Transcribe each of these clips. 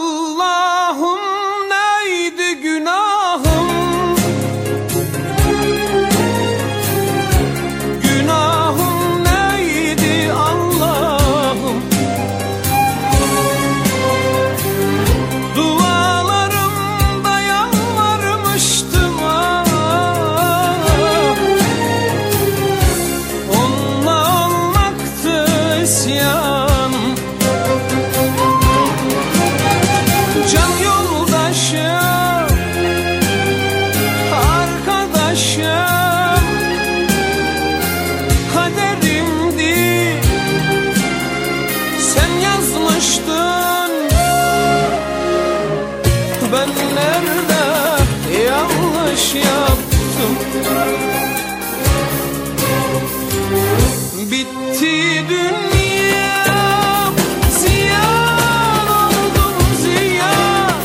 Allah'ım neydi günahım? Günahım neydi Allah'ım? Dualarımda yalvarmıştım onunla olmaktı isyanım. Can yoldaşım, arkadaşım, kaderimdi, sen yazmıştın. Ben nerede yanlış yaptım? Bitti dünya, ziyan oldum ziyan.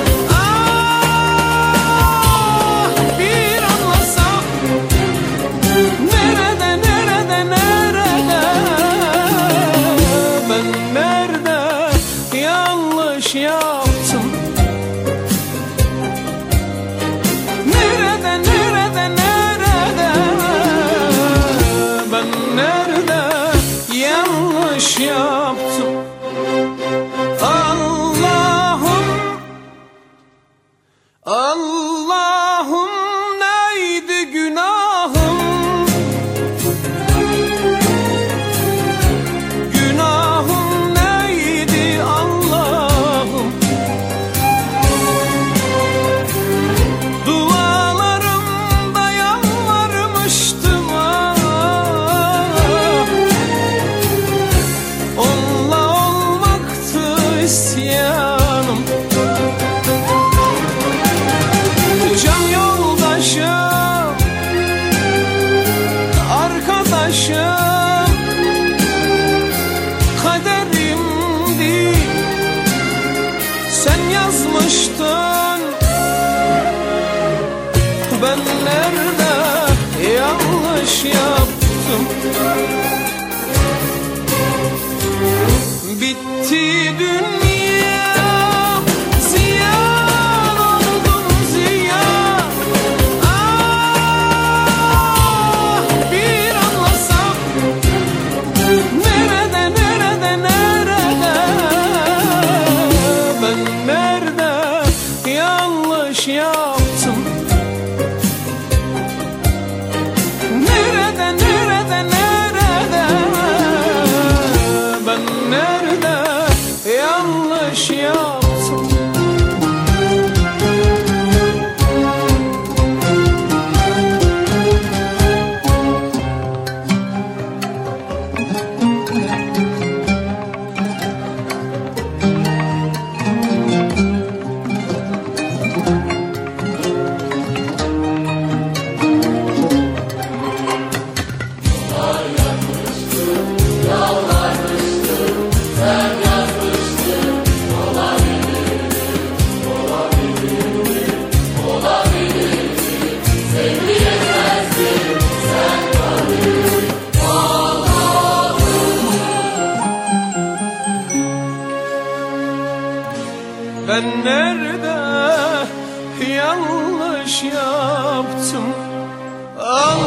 Ah, bir anlasam, nerede, nerede, nerede? Ben nerede yanlış yaptım? Nerede, nerede, nerede? Ben nerede yanlış yaptım? Allah'ım, Allah'ım neydi günahım? Günahım neydi Allah'ım? Dualarımda yalvarmıştım onunla olmaktı isyanım. Can yoldaşım, arkadaşım, kaderimdi, sen yazmıştın. Ben nerede yanlış yaptım? Bitti dünya, ziyan oldum ziyan. Ah, bir anlasam, nerede, nerede, nerede? Ben nerede yanlış yaptım? Nerede, nerede, nerede? Ben nerede yanlış yaptım? Ben nerede yanlış yaptım?